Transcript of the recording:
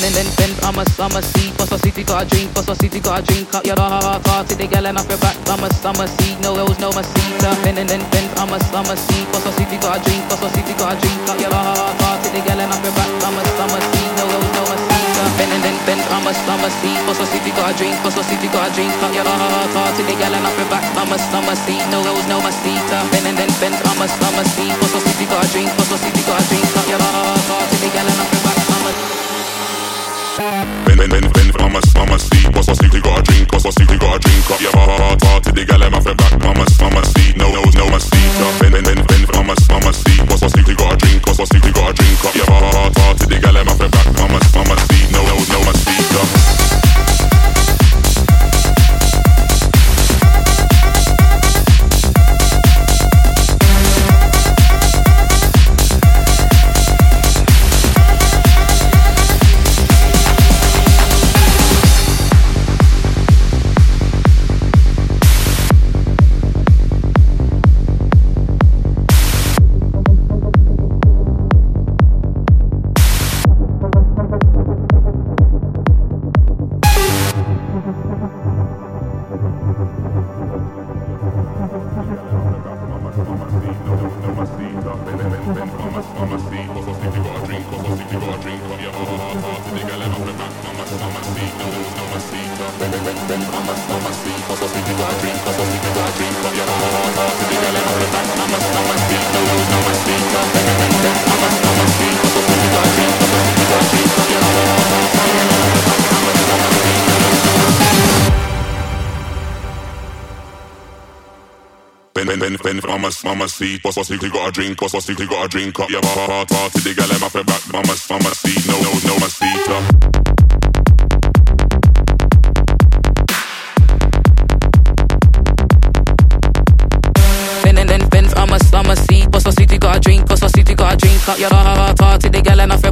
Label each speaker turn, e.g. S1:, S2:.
S1: Summer seat, bust a city, got a drink, bust a city, got a drink up your heart, to the gal and off your back. Summer seat, no rose, no masita. I'm a summer seat, bust a city, got a drink, bust a city, got a drink up your heart, to the gal and off your back. Summer seat, no rose, no masita. I'm a summer seat, bust a city, got a drink, bust a city, got a drink up your heart, to the gal and off your back. Summer seat, no rose, no masita. I'm a summer seat, bust a city, got a drink, bust a city, got a drink up your heart, to the gal and off your back.
S2: I'm a seat, what's a city got a drink, what's a city got a drink up your heart, to the gal and off your back. I'm a seat, no masita. I'm a seat, what's a city got a drink, what's a city got a drink up your heart, to the gal and off your back. I'm a seat, no masita. I'm a seat, what's a city got a drink, what's a city got a drink up your heart, to the gal and off your back. I'm a seat, no masita. I'm a summer seat, bust a city, got a drink, bust a city, got a drink up your heart, to the gal and off